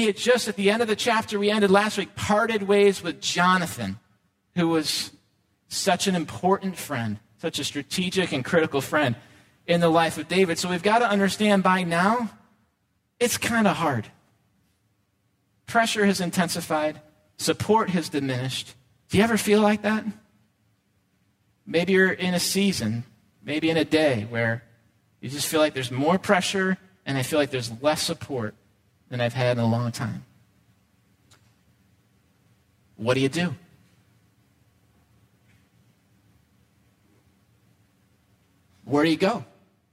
he had just, at the end of the chapter we ended last week, parted ways with Jonathan, who was such an important friend, such a strategic and critical friend in the life of David. So we've got to understand by now, it's kind of hard. Pressure has intensified. Support has diminished. Do you ever feel like that? Maybe you're in a season, maybe in a day where you just feel like there's more pressure and I feel like there's less support than I've had in a long time. What do you do? Where do you go?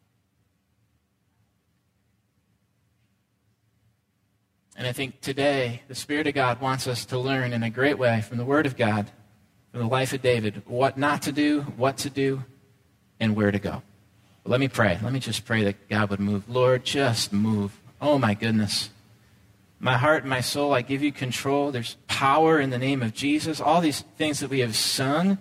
And I think today, the Spirit of God wants us to learn in a great way from the Word of God, from the life of David, what not to do, what to do, and where to go. But let me pray. Let me just pray that God would move. Lord, just move. Oh, my goodness. My heart and my soul, I give you control. There's power in the name of Jesus. All these things that we have sung,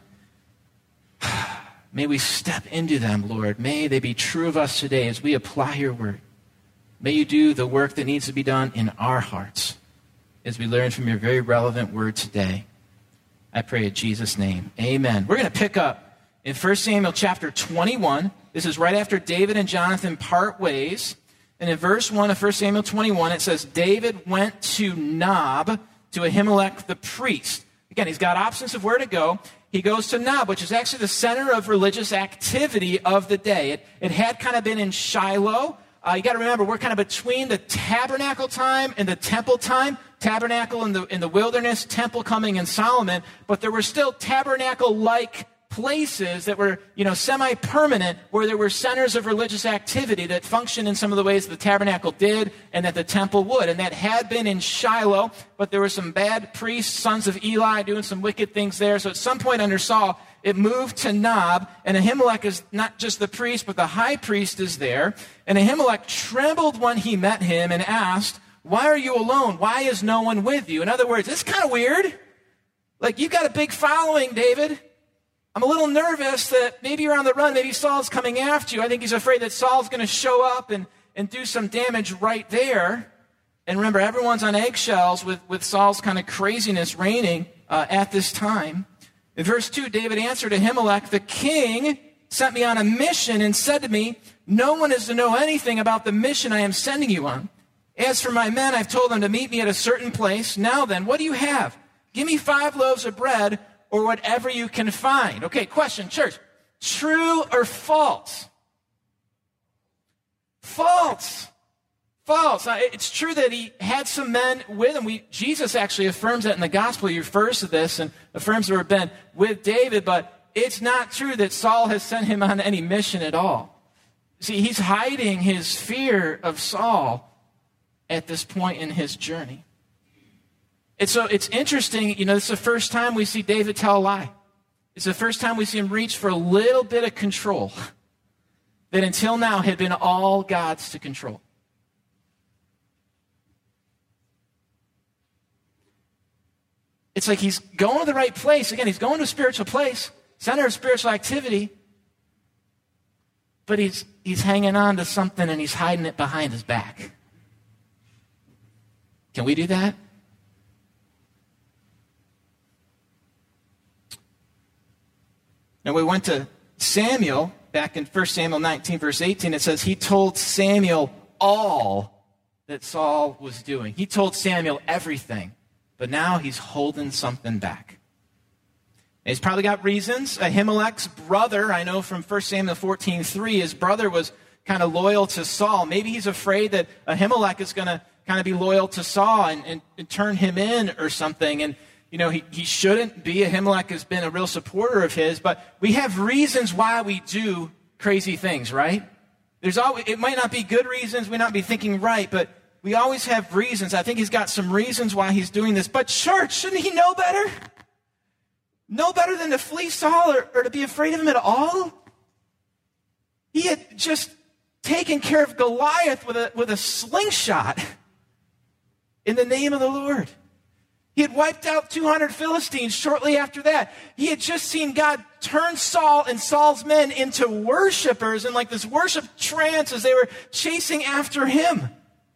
may we step into them, Lord. May they be true of us today as we apply your word. May you do the work that needs to be done in our hearts as we learn from your very relevant word today. I pray in Jesus' name. Amen. We're going to pick up in 1 Samuel chapter 21. This is right after David and Jonathan part ways. And in verse 1 of 1 Samuel 21, it says, David went to Nob, to Ahimelech the priest. Again, he's got options of where to go. He goes to Nob, which is actually the center of religious activity of the day. It had kind of been in Shiloh. You got to remember, we're kind of between the tabernacle time and the temple time. Tabernacle in the wilderness, temple coming in Solomon. But there were still tabernacle-like places that were, semi-permanent, where there were centers of religious activity that functioned in some of the ways the tabernacle did and that the temple would. And that had been in Shiloh, but there were some bad priests, sons of Eli, doing some wicked things there. So at some point under Saul, it moved to Nob, and Ahimelech is not just the priest, but the high priest is there. And Ahimelech trembled when he met him and asked, why are you alone? Why is no one with you? In other words, it's kind of weird. Like, you've got a big following, David. I'm a little nervous that maybe you're on the run. Maybe Saul's coming after you. I think he's afraid that Saul's going to show up and do some damage right there. And remember, everyone's on eggshells with Saul's kind of craziness reigning at this time. In verse 2, David answered Ahimelech, the king sent me on a mission and said to me, no one is to know anything about the mission I am sending you on. As for my men, I've told them to meet me at a certain place. Now then, what do you have? Give me 5 loaves of bread or whatever you can find. Okay, question, church. True or false? False. False. Now, it's true that he had some men with him. Jesus actually affirms that in the gospel. He refers to this and affirms there have been with David, but it's not true that Saul has sent him on any mission at all. See, he's hiding his fear of Saul at this point in his journey. And so it's interesting, this is the first time we see David tell a lie. It's the first time we see him reach for a little bit of control that until now had been all God's to control. It's like he's going to the right place. Again, he's going to a spiritual place, center of spiritual activity, but he's hanging on to something and he's hiding it behind his back. Can we do that? Now we went to Samuel, back in 1 Samuel 19, verse 18, it says, he told Samuel all that Saul was doing. He told Samuel everything, but now he's holding something back. And he's probably got reasons. Ahimelech's brother, I know from 1 Samuel 14:3, his brother was kind of loyal to Saul. Maybe he's afraid that Ahimelech is going to kind of be loyal to Saul and turn him in or something. And he shouldn't be. Ahimelech has been a real supporter of his, but we have reasons why we do crazy things, right? It might not be good reasons, we might not be thinking right, but we always have reasons. I think he's got some reasons why he's doing this. But church, shouldn't he know better? Know better than to flee Saul or to be afraid of him at all? He had just taken care of Goliath with a slingshot in the name of the Lord. He had wiped out 200 Philistines shortly after that. He had just seen God turn Saul and Saul's men into worshipers in like this worship trance as they were chasing after him.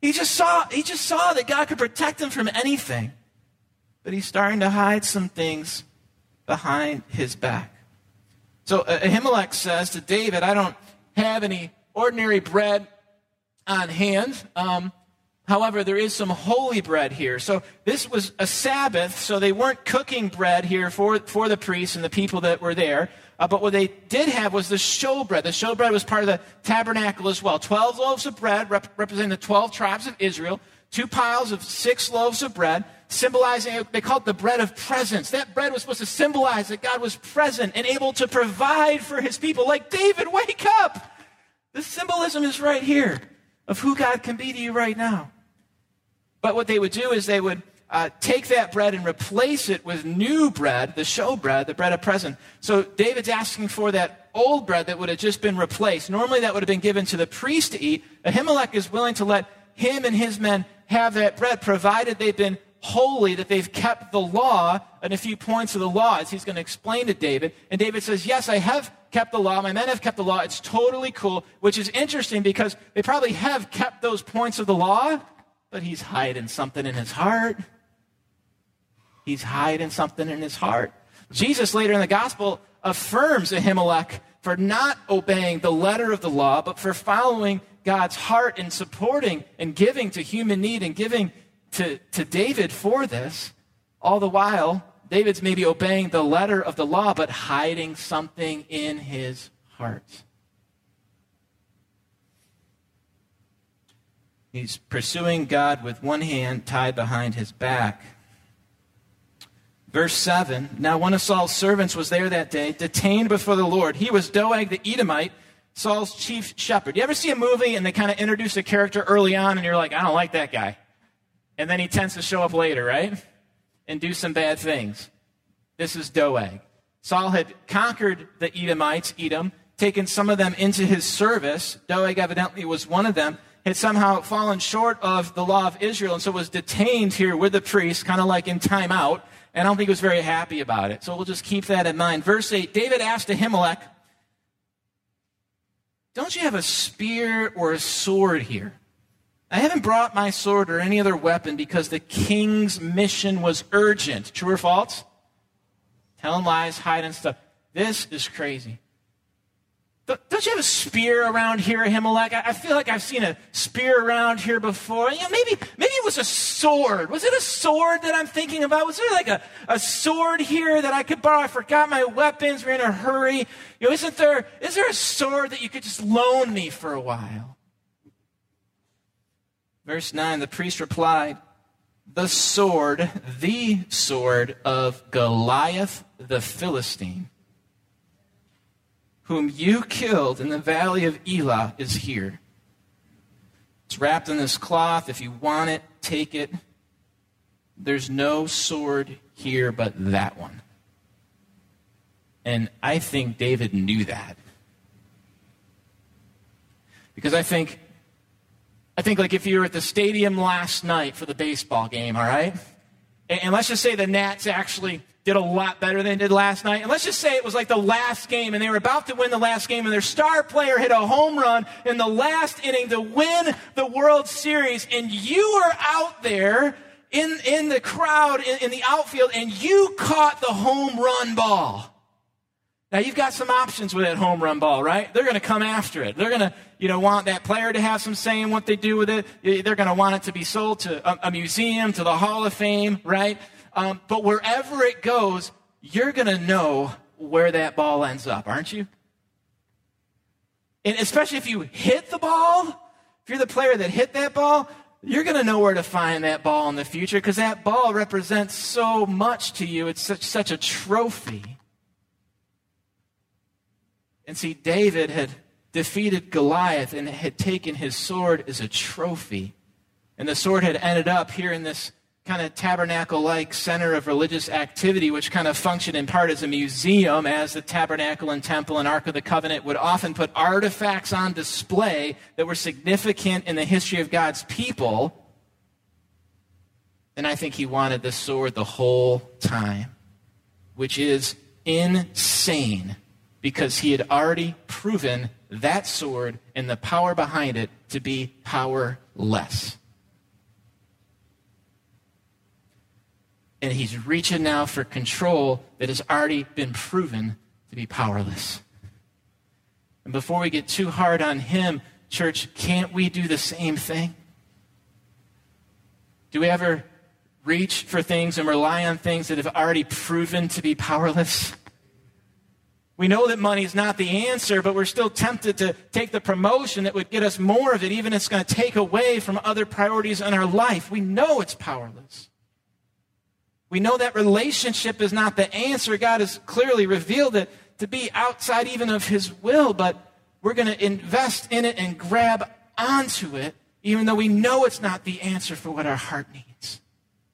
He just saw that God could protect him from anything. But he's starting to hide some things behind his back. So Ahimelech says to David, I don't have any ordinary bread on hand. However, there is some holy bread here. So this was a Sabbath, so they weren't cooking bread here for the priests and the people that were there. But what they did have was the showbread. The showbread was part of the tabernacle as well. 12 loaves of bread representing the 12 tribes of Israel. 2 piles of 6 loaves of bread, symbolizing, they called it the bread of presence. That bread was supposed to symbolize that God was present and able to provide for his people. Like, David, wake up! The symbolism is right here of who God can be to you right now. But what they would do is they would take that bread and replace it with new bread, the showbread, the bread of presence. So David's asking for that old bread that would have just been replaced. Normally that would have been given to the priest to eat. Ahimelech is willing to let him and his men have that bread, provided they've been holy, that they've kept the law and a few points of the law, as he's going to explain to David. And David says, yes, I have kept the law. My men have kept the law. It's totally cool, which is interesting because they probably have kept those points of the law, but he's hiding something in his heart. He's hiding something in his heart. Jesus later in the gospel affirms Ahimelech for not obeying the letter of the law, but for following God's heart and supporting and giving to human need and giving to David for this. All the while, David's maybe obeying the letter of the law, but hiding something in his heart. He's pursuing God with one hand tied behind his back. Verse 7, now one of Saul's servants was there that day, detained before the Lord. He was Doeg the Edomite, Saul's chief shepherd. You ever see a movie and they kind of introduce a character early on and you're like, I don't like that guy. And then he tends to show up later, right? And do some bad things. This is Doeg. Saul had conquered the Edomites, Edom, taken some of them into his service. Doeg evidently was one of them. Had somehow fallen short of the law of Israel and so was detained here with the priest, kind of like in timeout. And I don't think he was very happy about it. So we'll just keep that in mind. Verse 8, David asked Ahimelech, don't you have a spear or a sword here? I haven't brought my sword or any other weapon because the king's mission was urgent. True or false? Telling lies, hiding stuff. This is crazy. Don't you have a spear around here, Ahimelech? I feel like I've seen a spear around here before. You know, maybe it was a sword. Was it a sword that I'm thinking about? Was there like a sword here that I could borrow? I forgot my weapons. We're in a hurry. You know, is there a sword that you could just loan me for a while? Verse 9, the priest replied, the sword of Goliath the Philistine, whom you killed in the valley of Elah, is here. It's wrapped in this cloth. If you want it, take it. There's no sword here but that one. And I think David knew that. Because I think like if you were at the stadium last night for the baseball game, all right? And let's just say the Nats actually did a lot better than they did last night. And let's just say it was like the last game, and they were about to win the last game, and their star player hit a home run in the last inning to win the World Series, and you were out there in the crowd, in the outfield, and you caught the home run ball. Now, you've got some options with that home run ball, right? They're going to come after it. They're going to, want that player to have some say in what they do with it. They're going to want it to be sold to a museum, to the Hall of Fame, right? But wherever it goes, you're going to know where that ball ends up, aren't you? And especially if you hit the ball, if you're the player that hit that ball, you're going to know where to find that ball in the future because that ball represents so much to you. It's such a trophy. And see, David had defeated Goliath and had taken his sword as a trophy. And the sword had ended up here in this kind of tabernacle-like center of religious activity, which kind of functioned in part as a museum, as the tabernacle and temple and Ark of the Covenant would often put artifacts on display that were significant in the history of God's people. And I think he wanted this sword the whole time, which is insane, because he had already proven that sword and the power behind it to be powerless. And he's reaching now for control that has already been proven to be powerless. And before we get too hard on him, church, can't we do the same thing? Do we ever reach for things and rely on things that have already proven to be powerless? We know that money is not the answer, but we're still tempted to take the promotion that would get us more of it, even if it's going to take away from other priorities in our life. We know it's powerless. We know that relationship is not the answer. God has clearly revealed it to be outside even of his will, but we're going to invest in it and grab onto it, even though we know it's not the answer for what our heart needs.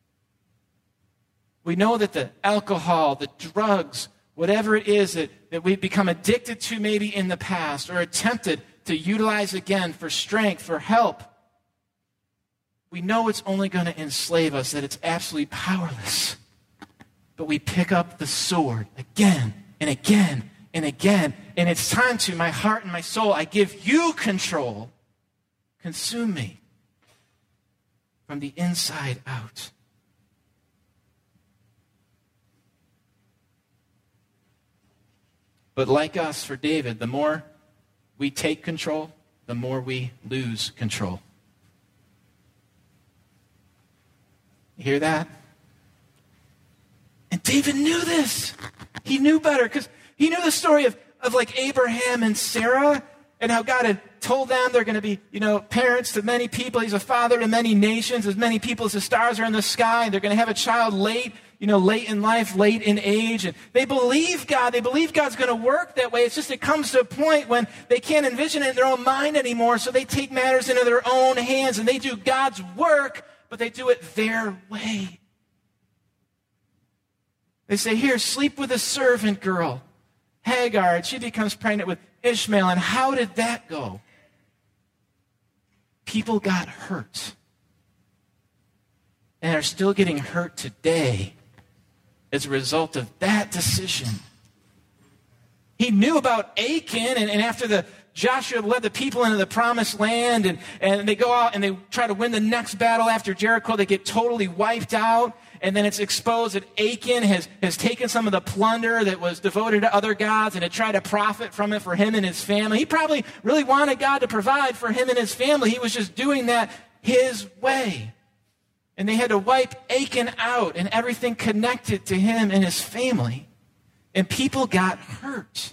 We know that the alcohol, the drugs, whatever it is that we've become addicted to maybe in the past or attempted to utilize again for strength, for help, we know it's only going to enslave us, that it's absolutely powerless. But we pick up the sword again and again and again. And it's time to, my heart and my soul, I give you control. Consume me from the inside out. But like us, for David, the more we take control, the more we lose control. You hear that? And David knew this. He knew better because he knew the story of like Abraham and Sarah and how God had told them they're going to be, parents to many people. He's a father to many nations, as many people as the stars are in the sky. And they're going to have a child late in life, late in age. And they believe God. They believe God's going to work that way. It's just it comes to a point when they can't envision it in their own mind anymore. So they take matters into their own hands and they do God's work, but they do it their way. They say, here, sleep with a servant girl, Hagar, and she becomes pregnant with Ishmael. And how did that go? People got hurt and are still getting hurt today as a result of that decision. He knew about Achan, and after Joshua led the people into the promised land, and they go out and they try to win the next battle after Jericho, they get totally wiped out. And then it's exposed that Achan has taken some of the plunder that was devoted to other gods and had tried to profit from it for him and his family. He probably really wanted God to provide for him and his family. He was just doing that his way. And they had to wipe Achan out and everything connected to him and his family. And people got hurt.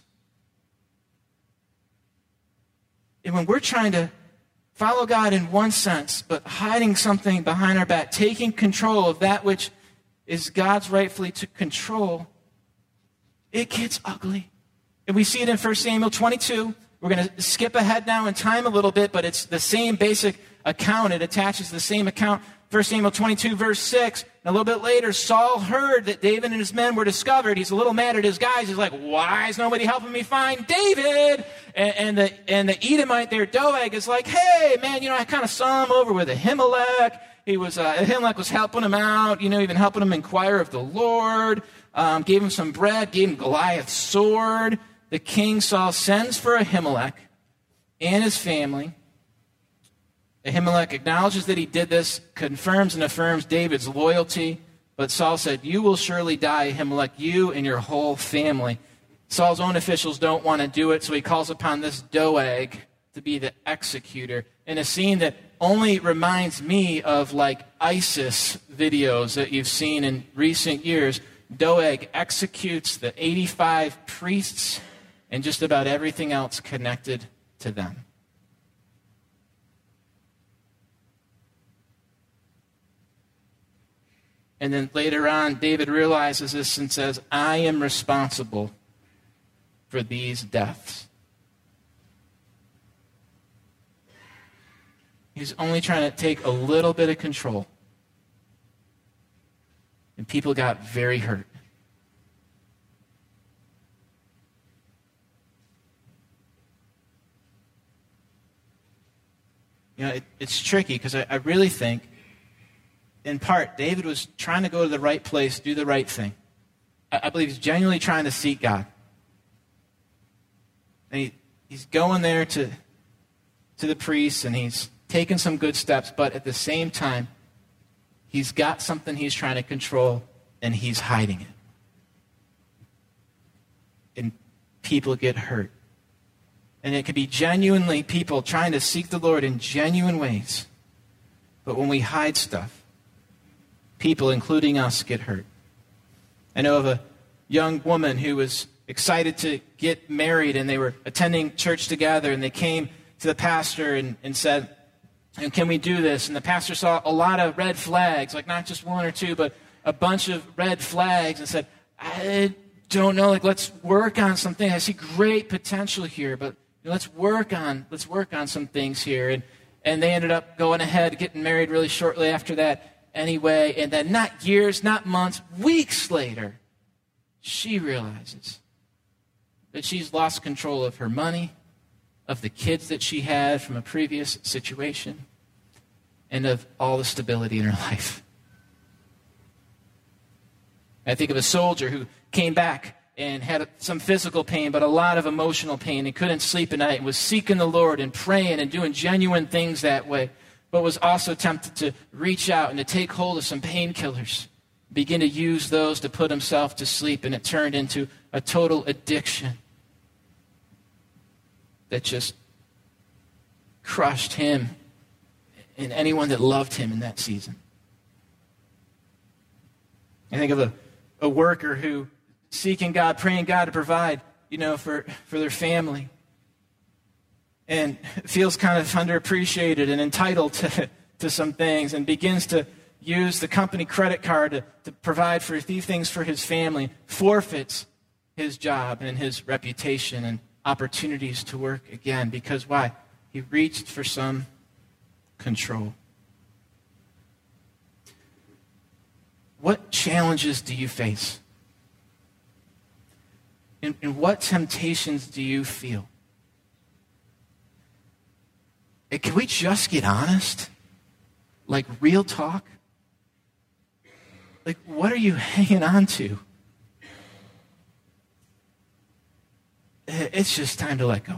And when we're trying to follow God in one sense, but hiding something behind our back, taking control of that which is God's rightfully to control, it gets ugly. And we see it in 1 Samuel 22. We're going to skip ahead now in time a little bit, but it's the same basic account. It attaches the same account. 1 Samuel 22, verse 6. And a little bit later, Saul heard that David and his men were discovered. He's a little mad at his guys. He's like, why is nobody helping me find David? And the Edomite there, Doeg, is like, hey, man, I kind of saw him over with Ahimelech. Ahimelech was helping him out, even helping him inquire of the Lord. Gave him some bread, gave him Goliath's sword. The king Saul sends for Ahimelech and his family. Ahimelech acknowledges that he did this, confirms and affirms David's loyalty. But Saul said, you will surely die, Ahimelech, you and your whole family. Saul's own officials don't want to do it, so he calls upon this Doeg to be the executor. In a scene that only reminds me of like ISIS videos that you've seen in recent years, Doeg executes the 85 priests and just about everything else connected to them. And then later on, David realizes this and says, I am responsible for these deaths. He's only trying to take a little bit of control. And people got very hurt. It's tricky because I really think, in part, David was trying to go to the right place, do the right thing. I believe he's genuinely trying to seek God. And he's going there to the priests, and he's taking some good steps, but at the same time, he's got something he's trying to control and he's hiding it. And people get hurt. And it could be genuinely people trying to seek the Lord in genuine ways. But when we hide stuff, people, including us, get hurt. I know of a young woman who was excited to get married, and they were attending church together, and they came to the pastor and said, can we do this? And the pastor saw a lot of red flags, like not just one or two, but a bunch of red flags, and said, I don't know, let's work on something. I see great potential here, but let's work on some things here. And they ended up going ahead, getting married really shortly after that anyway. And then not years, not months, weeks later, she realizes that she's lost control of her money, of the kids that she had from a previous situation, and of all the stability in her life. I think of a soldier who came back and had some physical pain, but a lot of emotional pain, and couldn't sleep at night, and was seeking the Lord and praying and doing genuine things that way, but was also tempted to reach out and to take hold of some painkillers, begin to use those to put himself to sleep, and it turned into a total addiction that just crushed him and anyone that loved him in that season. I think of a worker who seeking God, praying God to provide, for their family, and feels kind of underappreciated and entitled to some things, and begins to use the company credit card to provide for a few things for his family, forfeits his job and his reputation and opportunities to work again. Because why? He reached for some control. What challenges do you face? And what temptations do you feel? And can we just get honest? Like real talk? Like, what are you hanging on to? It's just time to let go.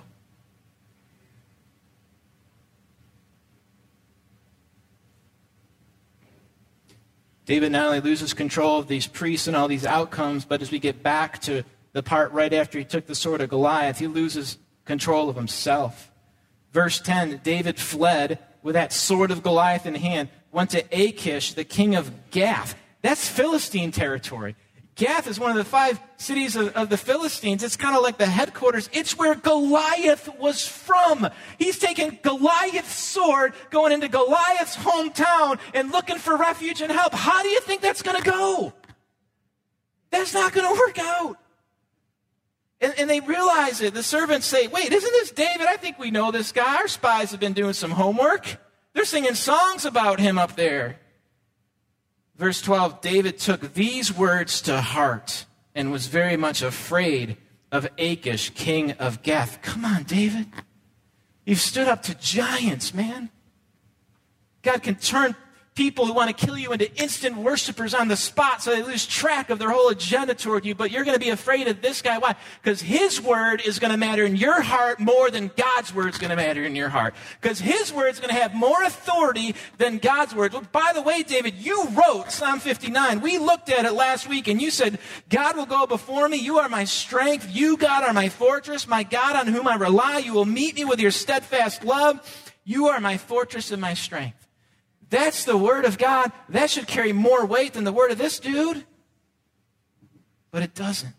David not only loses control of these priests and all these outcomes, but as we get back to the part right after he took the sword of Goliath, he loses control of himself. Verse 10, David fled with that sword of Goliath in hand, went to Achish, the king of Gath. That's Philistine territory. Gath is one of the 5 cities of the Philistines. It's kind of like the headquarters. It's where Goliath was from. He's taken Goliath's sword, going into Goliath's hometown and looking for refuge and help. How do you think that's going to go? That's not going to work out. And they realize it. The servants say, wait, isn't this David? I think we know this guy. Our spies have been doing some homework. They're singing songs about him up there. Verse 12, David took these words to heart and was very much afraid of Achish, king of Gath. Come on, David. You've stood up to giants, man. God can turn people who want to kill you into instant worshipers on the spot so they lose track of their whole agenda toward you, but you're going to be afraid of this guy. Why? Because his word is going to matter in your heart more than God's word is going to matter in your heart. Because his word is going to have more authority than God's word. Well, by the way, David, you wrote Psalm 59. We looked at it last week, and you said, God will go before me. You are my strength. You, God, are my fortress, my God on whom I rely. You will meet me with your steadfast love. You are my fortress and my strength. That's the word of God. That should carry more weight than the word of this dude. But it doesn't.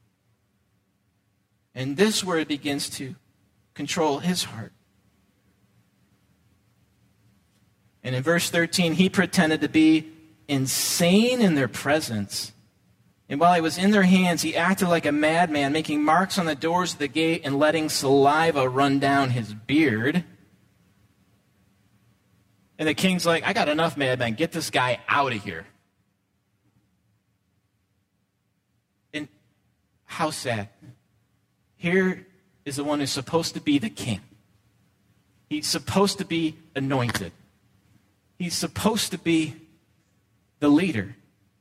And this word begins to control his heart. And in verse 13, he pretended to be insane in their presence. And while he was in their hands, he acted like a madman, making marks on the doors of the gate and letting saliva run down his beard. And the king's like, I got enough, madman. Get this guy out of here. And how sad. Here is the one who's supposed to be the king. He's supposed to be anointed. He's supposed to be the leader.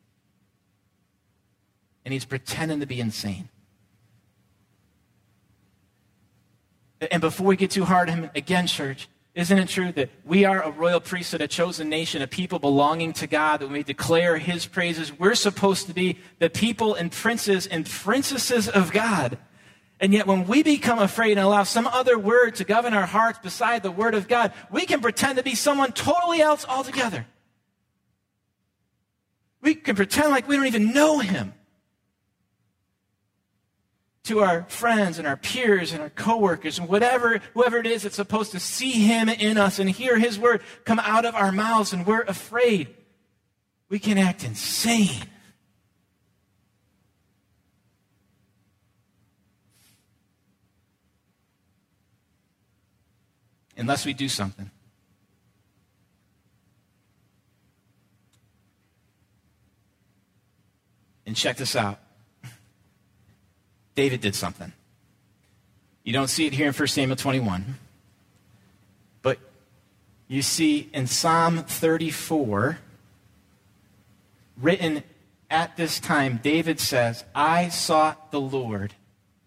And he's pretending to be insane. And before we get too hard on him, again, church, Isn't it true that we are a royal priesthood, a chosen nation, a people belonging to God, that we declare his praises? We're supposed to be the people and princes and princesses of God. And yet when we become afraid and allow some other word to govern our hearts beside the word of God, we can pretend to be someone totally else altogether. We can pretend like we don't even know him. To our friends and our peers and our coworkers and whoever it is that's supposed to see him in us and hear his word come out of our mouths, and we're afraid, we can act insane. Unless we do something. And check this out. David did something. You don't see it here in 1 Samuel 21. But you see in Psalm 34, written at this time, David says, I sought the Lord,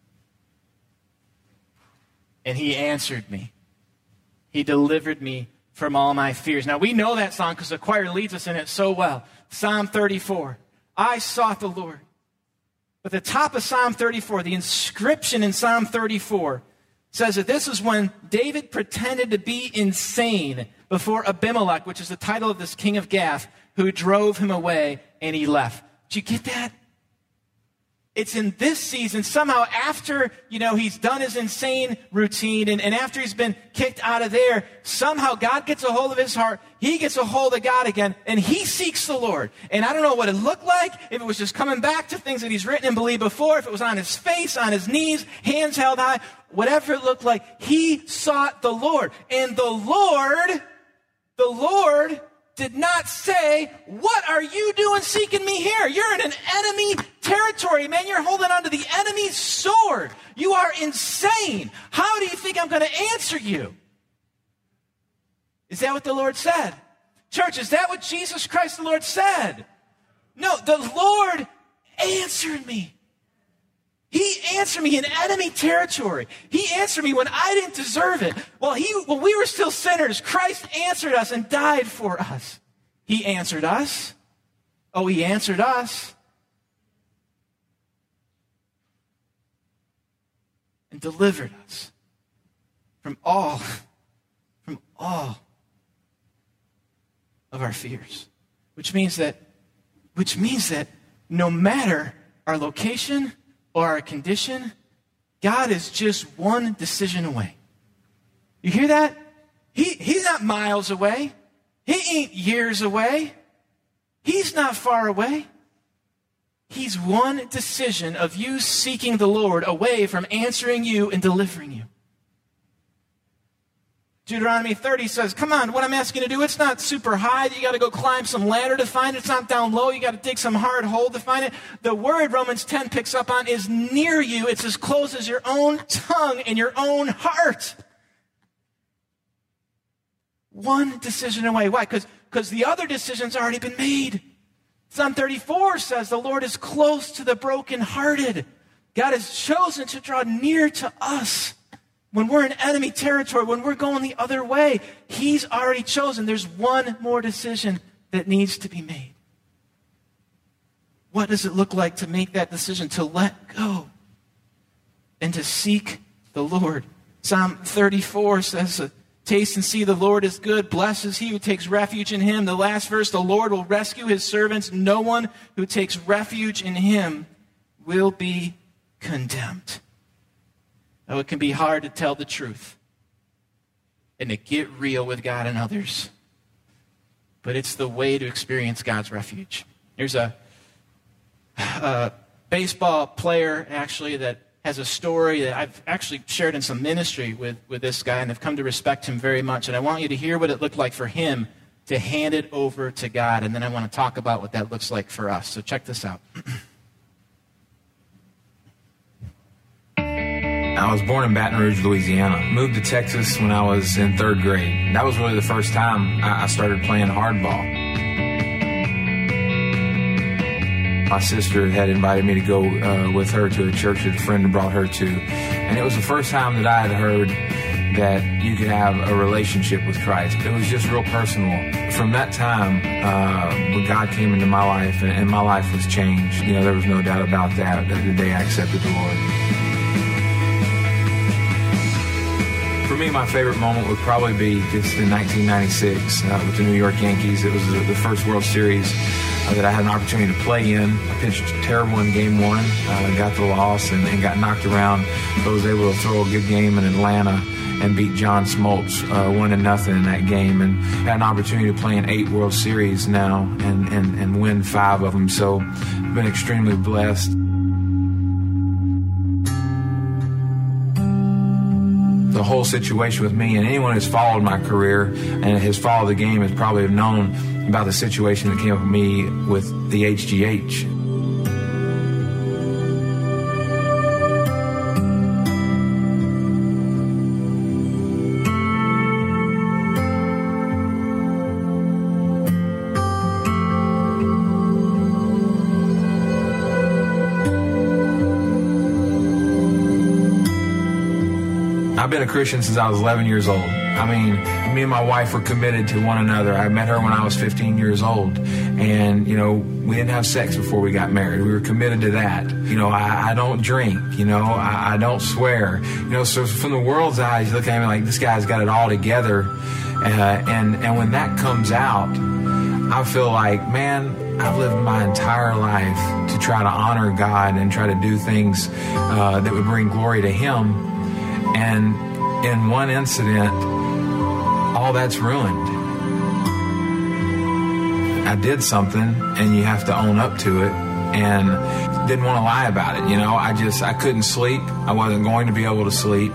and he answered me. He delivered me from all my fears. Now, we know that song because the choir leads us in it so well. Psalm 34, I sought the Lord. But the top of Psalm 34, the inscription in Psalm 34 says that this is when David pretended to be insane before Abimelech, which is the title of this king of Gath, who drove him away and he left. Did you get that? It's in this season, somehow after, he's done his insane routine and after he's been kicked out of there, somehow God gets a hold of his heart. He gets a hold of God again, and he seeks the Lord. And I don't know what it looked like, if it was just coming back to things that he's written and believed before, if it was on his face, on his knees, hands held high, whatever it looked like, he sought the Lord. And the Lord did not say, what are you doing seeking me here? You're in an enemy territory, man. You're holding on to the enemy's sword. You are insane. How do you think I'm going to answer you? Is that what the Lord said? Church, is that what Jesus Christ the Lord said? No, the Lord answered me. He answered me in enemy territory. He answered me when I didn't deserve it. When we were still sinners, Christ answered us and died for us. He answered us. Oh, he answered us. And delivered us from all of our fears. Which means that no matter our location or our condition, God is just one decision away. You hear that? He's not miles away. He ain't years away. He's not far away. He's one decision of you seeking the Lord away from answering you and delivering you. Deuteronomy 30 says, come on, what I'm asking you to do, it's not super high. You got to go climb some ladder to find it. It's not down low. You got to dig some hard hole to find it. The word Romans 10 picks up on is near you. It's as close as your own tongue and your own heart. One decision away. Why? Because the other decision's already been made. Psalm 34 says the Lord is close to the brokenhearted. God has chosen to draw near to us. When we're in enemy territory, when we're going the other way, he's already chosen. There's one more decision that needs to be made. What does it look like to make that decision, to let go and to seek the Lord? Psalm 34 says, taste and see the Lord is good. Blessed is he who takes refuge in him. The last verse, the Lord will rescue his servants. No one who takes refuge in him will be condemned. Now, it can be hard to tell the truth and to get real with God and others. But it's the way to experience God's refuge. There's a baseball player, actually, that has a story that I've actually shared in some ministry with this guy, and I've come to respect him very much. And I want you to hear what it looked like for him to hand it over to God. And then I want to talk about what that looks like for us. So check this out. I was born in Baton Rouge, Louisiana. Moved to Texas when I was in 3rd grade. That was really the first time I started playing hardball. My sister had invited me to go with her to a church that a friend had brought her to. And it was the first time that I had heard that you could have a relationship with Christ. It was just real personal. From that time, when God came into my life, and my life was changed, there was no doubt about that the day I accepted the Lord. For me, my favorite moment would probably be just in 1996 with the New York Yankees. It was the first World Series that I had an opportunity to play in. I pitched terrible in Game 1, got the loss, and got knocked around, but was able to throw a good game in Atlanta and beat John Smoltz 1-0 in that game, and had an opportunity to play in 8 World Series now and win 5 of them. So I've been extremely blessed. The whole situation with me, and anyone who's followed my career and has followed the game has probably known about the situation that came up with me with the HGH. I've been a Christian since I was 11 years old. I mean, me and my wife were committed to one another. I met her when I was 15 years old. And, we didn't have sex before we got married. We were committed to that. I don't drink. I don't swear. So from the world's eyes, you look at me like, this guy's got it all together. And when that comes out, I feel like, man, I've lived my entire life to try to honor God and try to do things that would bring glory to Him. And in one incident, all that's ruined. I did something, and you have to own up to it, and didn't want to lie about it. I couldn't sleep. I wasn't going to be able to sleep.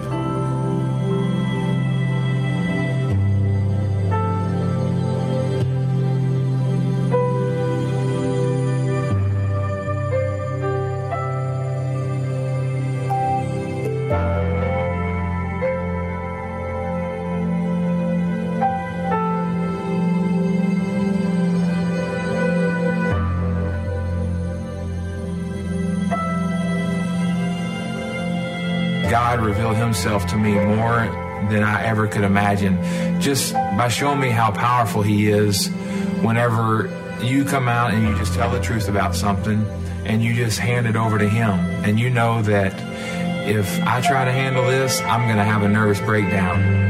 God revealed Himself to me more than I ever could imagine, just by showing me how powerful He is whenever you come out and you just tell the truth about something and you just hand it over to Him. And you know that if I try to handle this, I'm going to have a nervous breakdown.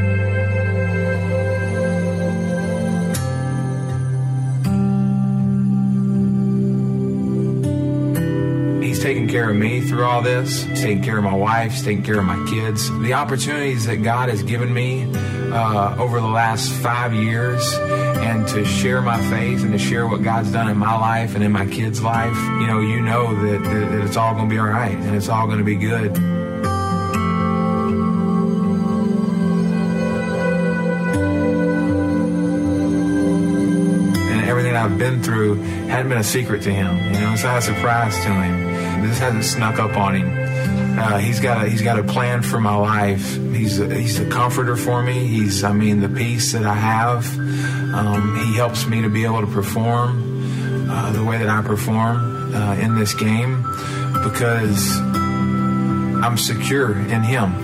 Taking care of me through all this. He's taking care of my wife. He's taking care of my kids. The opportunities that God has given me over the last 5 years, and to share my faith and to share what God's done in my life and in my kids' life, you know that it's all going to be all right and it's all going to be good. And everything I've been through hadn't been a secret to Him. It's not a surprise to Him. This hasn't snuck up on Him. He's got a plan for my life. He's a comforter for me. He's the peace that I have. He helps me to be able to perform the way that I perform in this game, because I'm secure in Him.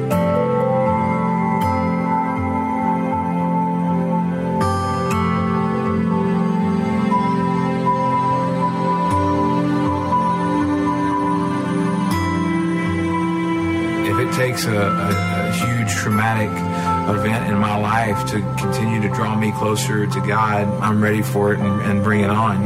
Takes a huge traumatic event in my life to continue to draw me closer to God, I'm ready for it and bring it on,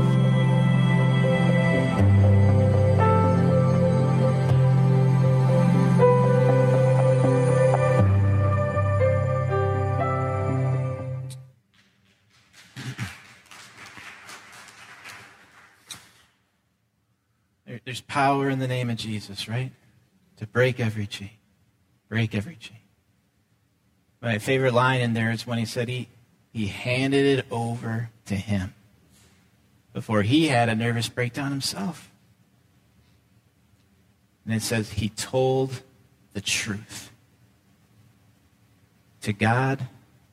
There's power in the name of Jesus, right? To break every chain. Break every chain. My favorite line in there is when He said He handed it over to Him before He had a nervous breakdown Himself. And it says He told the truth to God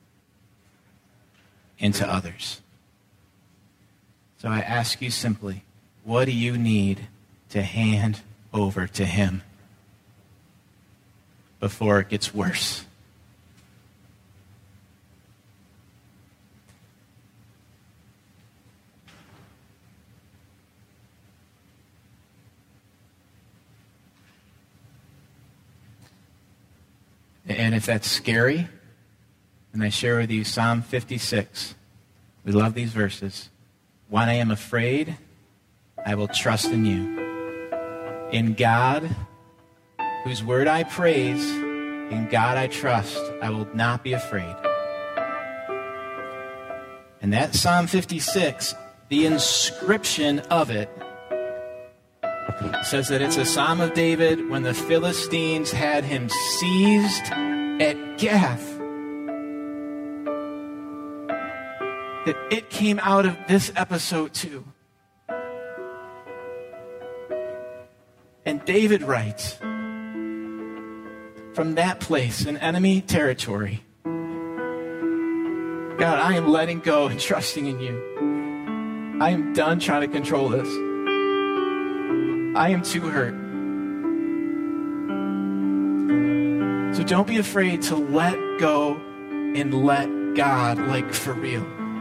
and to others. So I ask you simply, what do you need to hand over to Him before it gets worse? And if that's scary, then I share with you Psalm 56. We love these verses. When I am afraid, I will trust in you. In God, whose word I praise, in God I trust, I will not be afraid. And that Psalm 56, the inscription of it, says that it's a Psalm of David when the Philistines had him seized at Gath. That it came out of this episode too. And David writes, from that place in enemy territory, God, I am letting go and trusting in you. I am done trying to control this. I am too hurt. So don't be afraid to let go and let God, like for real.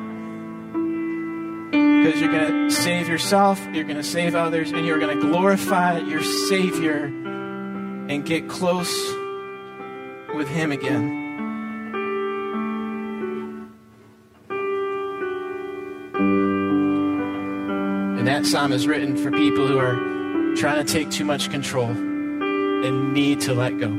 Because you're going to save yourself, you're going to save others, and you're going to glorify your Savior and get close with Him again. And that psalm is written for people who are trying to take too much control and need to let go.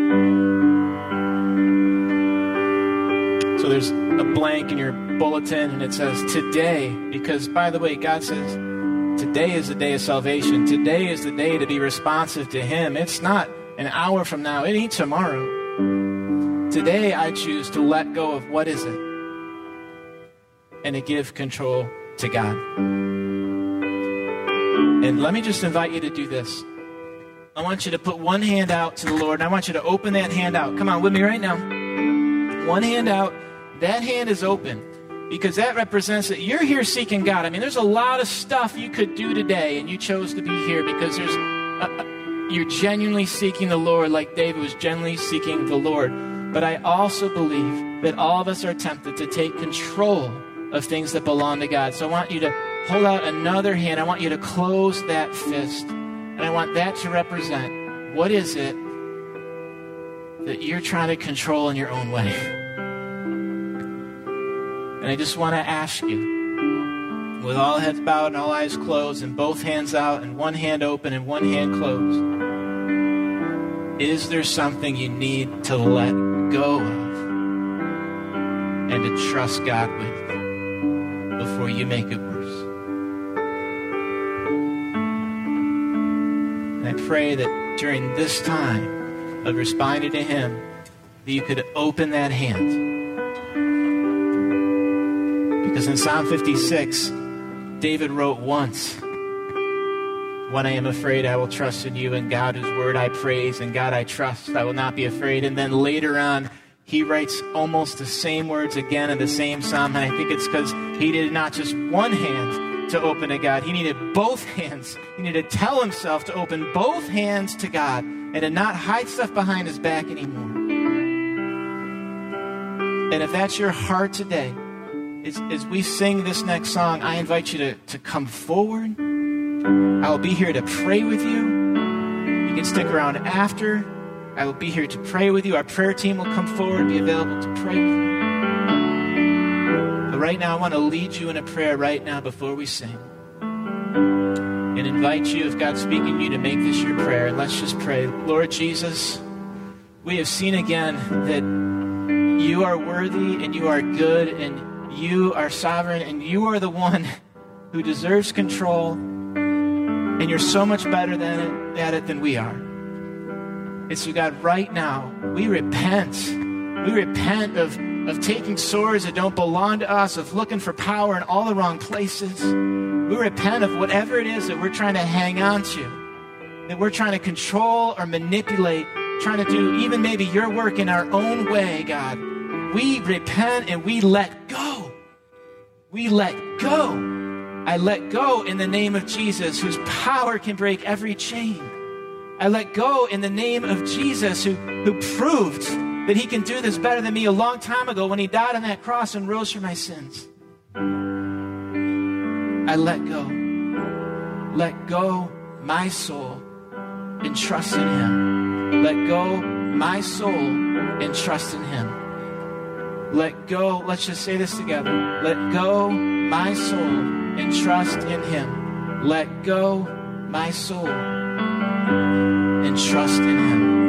So there's a blank in your bulletin and it says today, because by the way, God says today is the day of salvation. Today is the day to be responsive to Him. It's not an hour from now. It ain't tomorrow. Today I choose to let go of what is it and to give control to God. And let me just invite you to do this. I want you to put one hand out to the Lord, and I want you to open that hand out. Come on with me right now. One hand out. That hand is open because that represents that you're here seeking God. I mean, there's a lot of stuff you could do today, and you chose to be here because you're genuinely seeking the Lord like David was genuinely seeking the Lord. But I also believe that all of us are tempted to take control of things that belong to God. So I want you to hold out another hand. I want you to close that fist. And I want that to represent what is it that you're trying to control in your own way. And I just want to ask you, with all heads bowed and all eyes closed and both hands out and one hand open and one hand closed, is there something you need to let go of and to trust God with before you make it worse? And I pray that during this time of responding to Him, that you could open that hand. Because in Psalm 56, David wrote once, when I am afraid, I will trust in you, and God, whose word I praise, and God I trust, I will not be afraid. And then later on, he writes almost the same words again in the same psalm, and I think it's because he needed not just one hand to open to God, he needed both hands. He needed to tell himself to open both hands to God and to not hide stuff behind his back anymore. And if that's your heart today, as we sing this next song, I invite you to come forward. I will be here to pray with you. You can stick around after. I will be here to pray with you. Our prayer team will come forward and be available to pray with you. But right now, I want to lead you in a prayer right now before we sing. And invite you, if God's speaking to you, to make this your prayer. And let's just pray. Lord Jesus, we have seen again that you are worthy and you are good and you are sovereign and you are the one who deserves control. And you're so much better at it than we are. And so God, right now, we repent. We repent of taking swords that don't belong to us, of looking for power in all the wrong places. We repent of whatever it is that we're trying to hang on to, that we're trying to control or manipulate, trying to do even maybe your work in our own way, God. We repent and we let go. We let go. I let go in the name of Jesus, whose power can break every chain. I let go in the name of Jesus, who proved that he can do this better than me a long time ago when he died on that cross and rose for my sins. I let go. Let go my soul and trust in him. Let go my soul and trust in him. Let go, let's just say this together. Let go my soul and trust in him. Let go my soul and trust in him.